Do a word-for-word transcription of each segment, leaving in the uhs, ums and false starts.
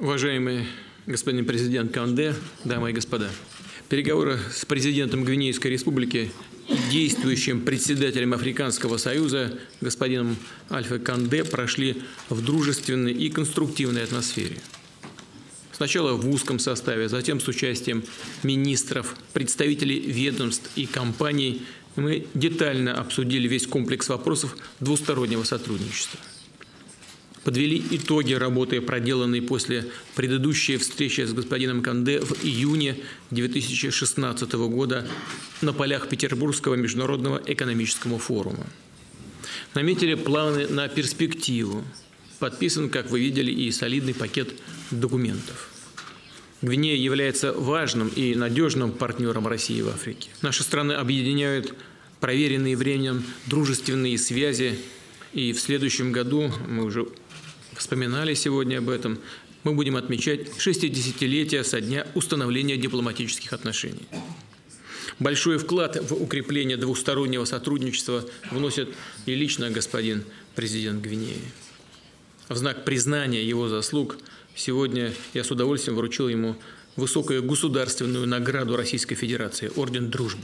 Уважаемый господин президент Канде, дамы и господа, переговоры с президентом Гвинейской республики и действующим председателем Африканского союза господином Альфа Канде прошли в дружественной и конструктивной атмосфере. Сначала в узком составе, затем с участием министров, представителей ведомств и компаний мы детально обсудили весь комплекс вопросов двустороннего сотрудничества. Подвели итоги работы, проделанной после предыдущей встречи с господином Канде в июне две тысячи шестнадцатого года на полях Петербургского международного экономического форума. Наметили планы на перспективу. Подписан, как вы видели, и солидный пакет документов. Гвинея является важным и надежным партнером России в Африке. Наши страны объединяют проверенные временем дружественные связи, и в следующем году, мы уже вспоминали сегодня об этом, мы будем отмечать шестидесятилетие со дня установления дипломатических отношений. Большой вклад в укрепление двустороннего сотрудничества вносит и лично господин президент Гвинеи. В знак признания его заслуг сегодня я с удовольствием вручил ему высокую государственную награду Российской Федерации – Орден Дружбы.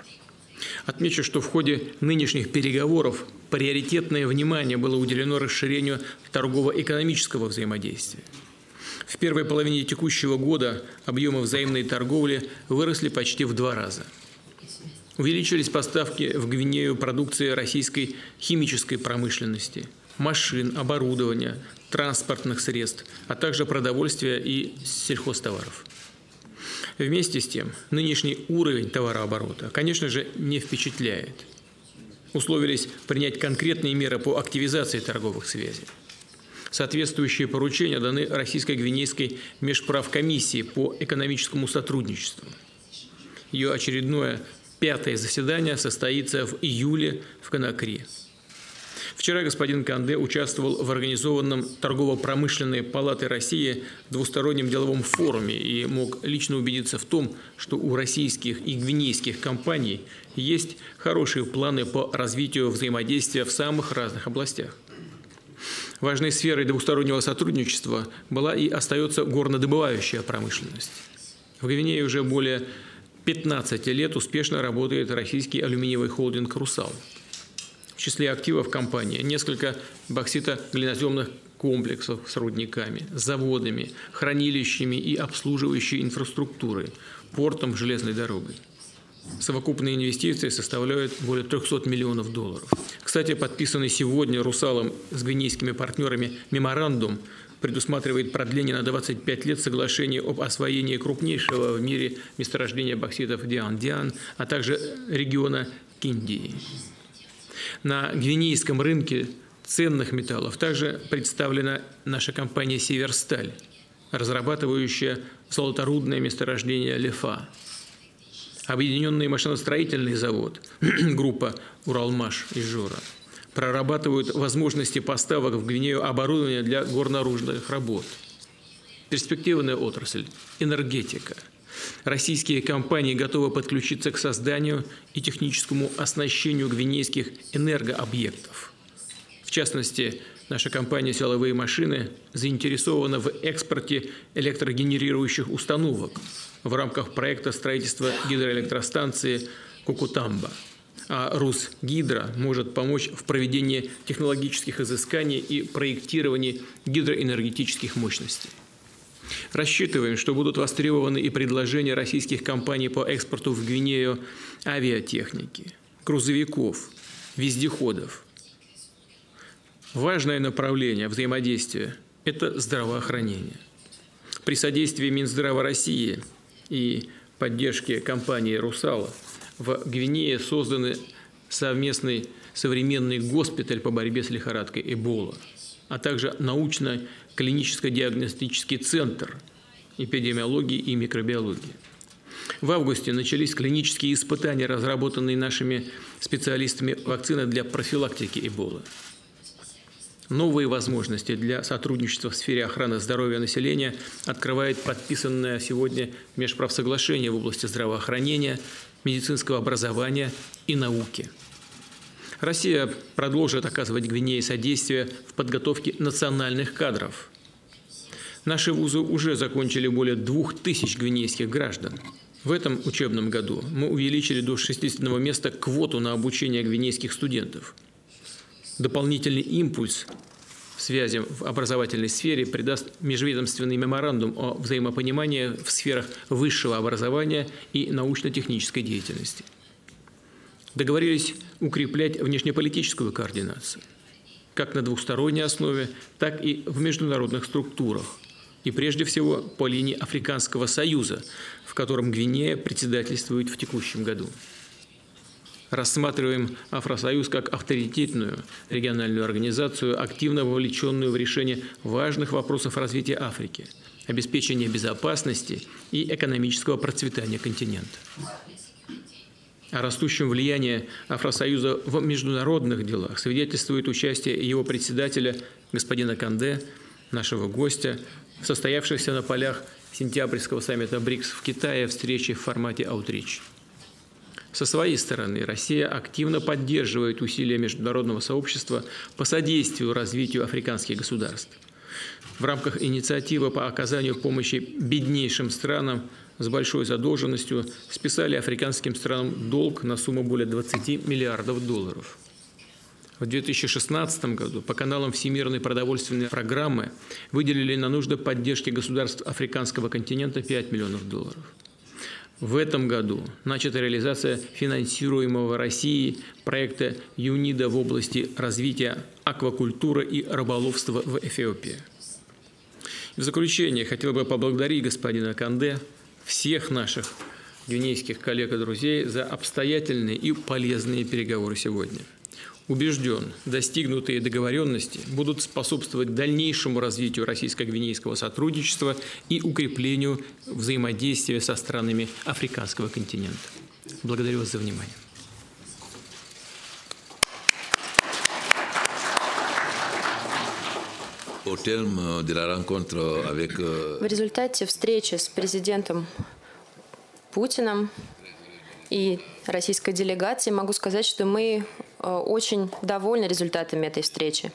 Отмечу, что в ходе нынешних переговоров приоритетное внимание было уделено расширению торгово-экономического взаимодействия. В первой половине текущего года объемы взаимной торговли выросли почти в два раза. Увеличились поставки в Гвинею продукции российской химической промышленности, машин, оборудования, транспортных средств, а также продовольствия и сельхозтоваров. Вместе с тем, нынешний уровень товарооборота, конечно же, не впечатляет. Условились принять конкретные меры по активизации торговых связей. Соответствующие поручения даны Российско-Гвинейской межправкомиссии по экономическому сотрудничеству. Ее очередное пятое заседание состоится в июле в Конакри. Вчера господин Канде участвовал в организованном торгово-промышленной палатой России двустороннем деловом форуме и мог лично убедиться в том, что у российских и гвинейских компаний есть хорошие планы по развитию взаимодействия в самых разных областях. Важной сферой двустороннего сотрудничества была и остается горнодобывающая промышленность. В Гвинее уже более пятнадцати лет успешно работает российский алюминиевый холдинг «Русал». В числе активов компании несколько бокситоглиноземных комплексов с рудниками, заводами, хранилищами и обслуживающей инфраструктурой, портом, железной дорогой. Совокупные инвестиции составляют более трёхсот миллионов долларов. Кстати, подписанный сегодня «Русалом» с гвинейскими партнерами меморандум предусматривает продление на двадцать пять лет соглашения об освоении крупнейшего в мире месторождения бокситов Диан-Диан, а также региона Киндии. На гвинейском рынке ценных металлов также представлена наша компания «Северсталь», разрабатывающая золоторудное месторождение Лефа. Объединенный машиностроительный завод, группа «Уралмаш» Ижора, прорабатывают возможности поставок в Гвинею оборудования для горнорудных работ. Перспективная отрасль – энергетика. Российские компании готовы подключиться к созданию и техническому оснащению гвинейских энергообъектов. В частности, наша компания «Силовые машины» заинтересована в экспорте электрогенерирующих установок в рамках проекта строительства гидроэлектростанции Кукутамба. А «Русгидро» может помочь в проведении технологических изысканий и проектировании гидроэнергетических мощностей. Рассчитываем, что будут востребованы и предложения российских компаний по экспорту в Гвинею авиатехники, грузовиков, вездеходов. Важное направление взаимодействия – это здравоохранение. При содействии Минздрава России и поддержке компании «Русал» в Гвинее созданы совместный современный госпиталь по борьбе с лихорадкой Эбола, а также научно-клиническо-диагностический центр эпидемиологии и микробиологии. В августе начались клинические испытания, разработанные нашими специалистами вакцины для профилактики Эболы. Новые возможности для сотрудничества в сфере охраны здоровья населения открывает подписанное сегодня межправсоглашение в области здравоохранения, медицинского образования и науки. Россия продолжит оказывать Гвинее содействие в подготовке национальных кадров. Наши вузы уже закончили более двух тысяч гвинейских граждан. В этом учебном году мы увеличили до шестидесятого места квоту на обучение гвинейских студентов. Дополнительный импульс в связи в образовательной сфере придаст межведомственный меморандум о взаимопонимании в сферах высшего образования и научно-технической деятельности. Договорились укреплять внешнеполитическую координацию, как на двухсторонней основе, так и в международных структурах, и прежде всего по линии Африканского союза, в котором Гвинея председательствует в текущем году. Рассматриваем Афросоюз как авторитетную региональную организацию, активно вовлеченную в решение важных вопросов развития Африки, обеспечения безопасности и экономического процветания континента. О растущем влиянии Афросоюза в международных делах свидетельствует участие его председателя господина Канде, нашего гостя, в состоявшихся на полях сентябрьского саммита БРИКС в Китае встрече в формате «Аутрич». Со своей стороны, Россия активно поддерживает усилия международного сообщества по содействию развитию африканских государств. В рамках инициативы по оказанию помощи беднейшим странам с большой задолженностью списали африканским странам долг на сумму более двадцати миллиардов долларов. В две тысячи шестнадцатом году по каналам Всемирной продовольственной программы выделили на нужды поддержки государств африканского континента пять миллионов долларов. В этом году начата реализация финансируемого Россией проекта ЮНИДО в области развития аквакультуры и рыболовства в Эфиопии. В заключение хотел бы поблагодарить господина Канде, всех наших гвинейских коллег и друзей за обстоятельные и полезные переговоры сегодня. Убежден, достигнутые договоренности будут способствовать дальнейшему развитию российско-гвинейского сотрудничества и укреплению взаимодействия со странами африканского континента. Благодарю вас за внимание. В результате встречи с президентом Путиным и российской делегацией могу сказать, что мы очень довольны результатами этой встречи.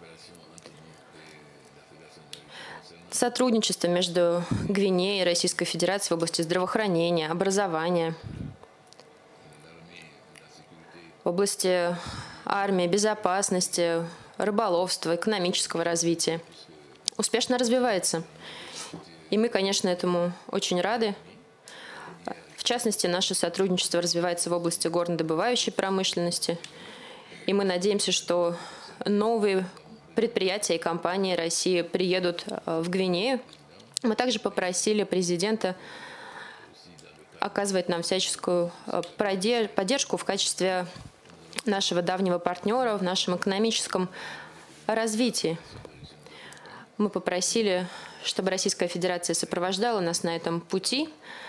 Сотрудничество между Гвинеей и Российской Федерацией в области здравоохранения, образования, в области армии, безопасности, рыболовства, экономического развития успешно развивается. И мы, конечно, этому очень рады. В частности, наше сотрудничество развивается в области горнодобывающей промышленности. И мы надеемся, что новые предприятия и компании России приедут в Гвинею. Мы также попросили президента оказывать нам всяческую поддержку в качестве нашего давнего партнера в нашем экономическом развитии. Мы попросили, чтобы Российская Федерация сопровождала нас на этом пути.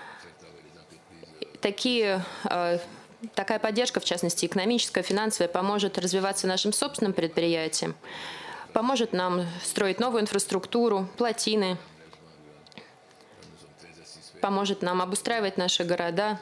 Такие, такая поддержка, в частности экономическая, финансовая, поможет развиваться нашим собственным предприятиям, поможет нам строить новую инфраструктуру, плотины, поможет нам обустраивать наши города.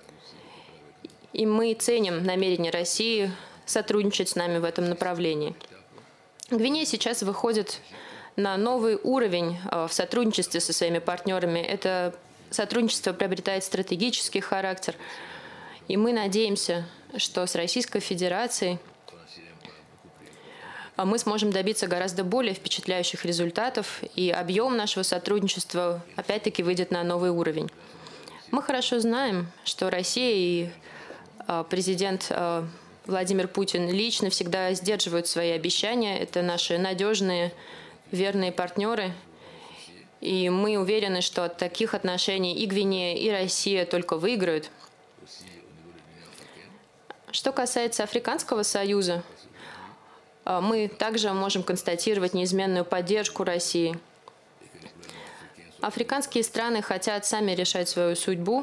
И мы ценим намерение России сотрудничать с нами в этом направлении. Гвинея сейчас выходит на новый уровень в сотрудничестве со своими партнерами. Это сотрудничество приобретает стратегический характер. И мы надеемся, что с Российской Федерацией мы сможем добиться гораздо более впечатляющих результатов, и объем нашего сотрудничества опять-таки выйдет на новый уровень. Мы хорошо знаем, что Россия и президент Владимир Путин лично всегда сдерживают свои обещания. Это наши надежные, верные партнеры. И мы уверены, что от таких отношений и Гвинея, и Россия только выиграют. Что касается Африканского союза, мы также можем констатировать неизменную поддержку России. Африканские страны хотят сами решать свою судьбу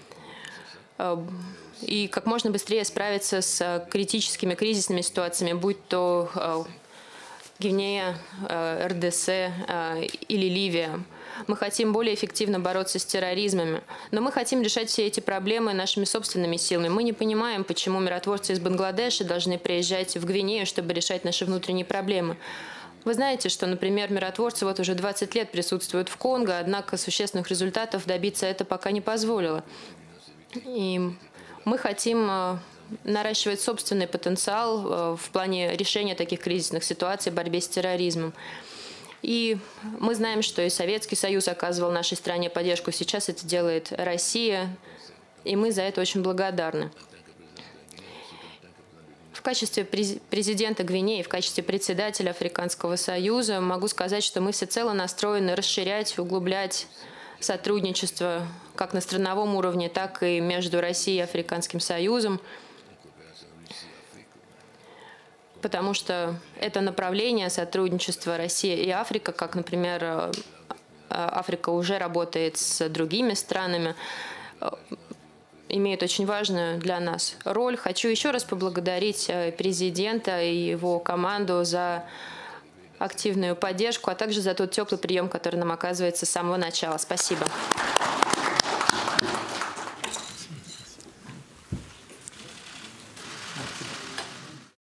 и как можно быстрее справиться с критическими кризисными ситуациями, будь то Гвинея, эр дэ эс или Ливия. Мы хотим более эффективно бороться с терроризмом, но мы хотим решать все эти проблемы нашими собственными силами. Мы не понимаем, почему миротворцы из Бангладеша должны приезжать в Гвинею, чтобы решать наши внутренние проблемы. Вы знаете, что, например, миротворцы вот уже двадцать лет присутствуют в Конго, однако существенных результатов добиться это пока не позволило. И мы хотим наращивать собственный потенциал в плане решения таких кризисных ситуаций, борьбе с терроризмом. И мы знаем, что и Советский Союз оказывал нашей стране поддержку, сейчас это делает Россия, и мы за это очень благодарны. В качестве президента Гвинеи, в качестве председателя Африканского Союза могу сказать, что мы всецело настроены расширять, углублять сотрудничество как на страновом уровне, так и между Россией и Африканским Союзом, потому что это направление сотрудничества Россия и Африка, как, например, Африка уже работает с другими странами, имеет очень важную для нас роль. Хочу еще раз поблагодарить президента и его команду за активную поддержку, а также за тот теплый прием, который нам оказывается с самого начала. Спасибо.